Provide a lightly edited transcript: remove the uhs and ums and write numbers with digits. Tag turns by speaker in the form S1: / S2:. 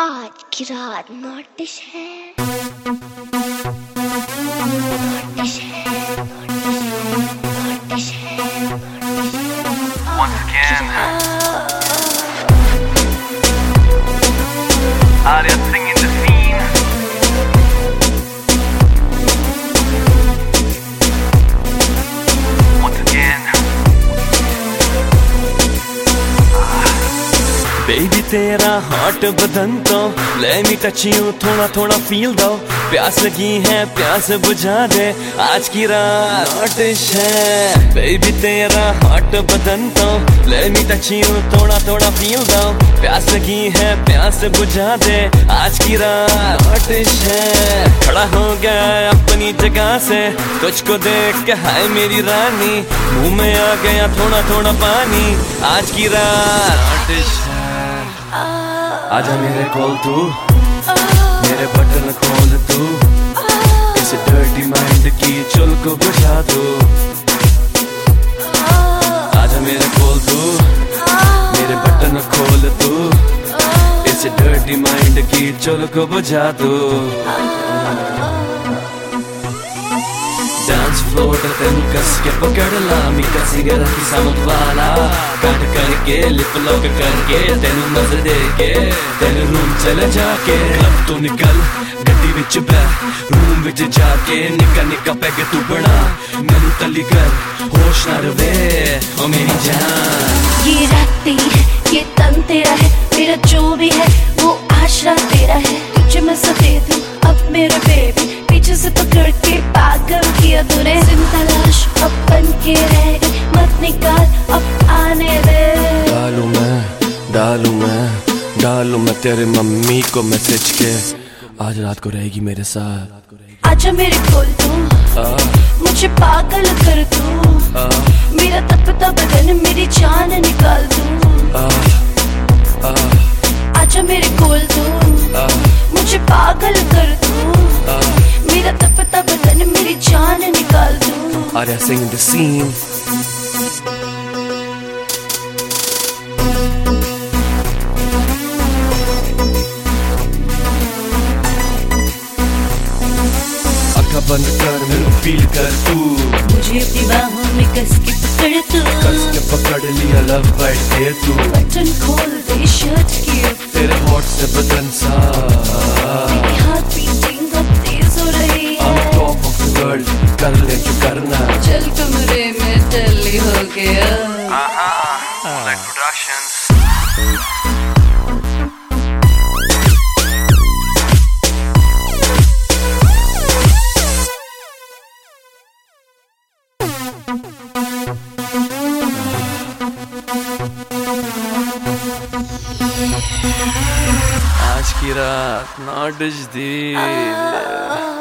S1: आज की रात नोटिस है, नोटिस है, नोटिस है,
S2: Once again, Arya singing the scene. Once again.
S3: Baby तेरा हॉट बदन तो let me touch you, थोड़ा थोड़ा फील दो। प्यास लगी है प्यास बुझा दे, आज की रात नोटिस है। बेबी तेरा हॉट बदन तो let me touch you, थोड़ा थोड़ा फील दो। प्यास लगी है प्यास बुझा दे, आज की रात नोटिस है। खड़ा हो गया अपनी जगह से, तुझको देख के हाय मेरी रानी, मुंह में आ गया थोड़ा थोड़ा पानी, आज की रात नोटिस है। आजा मेरे कोल तू, मेरे बटन खोल तू, इस डर्टी माइंड की चुल को बुझा तू। आजा मेरे कोल तू, मेरे बटन खोल तू, इस डर्टी माइंड की चुल को बुझा तू। डांस फ्लोर पे तेन कस के पकड़ ला, मीठा सिगरेट की सामत वाला कट करके लिप लॉक करके तेनू मजे दे के तेन रूम चले जाके। क्लब तो निकल गड्डी विच बै, रूम विच जाके निक्का निक्का पैग तू बना, मैनू तली कर होश ना रवे ओ मेरी जान।
S1: ये रात तेरी है, ये तन तेरा है, मेरा जो भी है वो आशरा तेरा है। तुझे मैं सदे दूं अब मेरे बेबी, पीछे से पकड़ के पागल किया तूने। जिंदा लाश अब बन के रह गई, मत निकाल अब आने दे।
S3: डालू मैं तेरे मम्मी को मैसेज के, आज रात को रहेगी मेरे साथ।
S1: आजा मेरे कोल तू, मुझे पागल कर तू, मेरा तपता बदन मेरी जान निकाल तू। आजा मेरे कोल तू, मुझे पागल कर तू, मेरा तपता बदन मेरी जान निकाल तू।
S3: Arya singing the scene. आँखें बंद कर मेरे फील कर तू,
S1: मुझे अपनी बाहों में कस के पकड़ तू,
S3: कस के पकड़ लिया लव बाइट दे तू।
S1: बटन खोल दे शर्ट की,
S3: तेरे होठ से बदन सा,
S1: मेरी हार्ट बीटिंग अब तेज हो रही
S3: I'm
S1: है।
S3: top of the world, कर ले जो करना,
S1: चल कमरे में टल्ली हो गया।
S2: Like Productions.
S3: आज की रात नोटिस दी।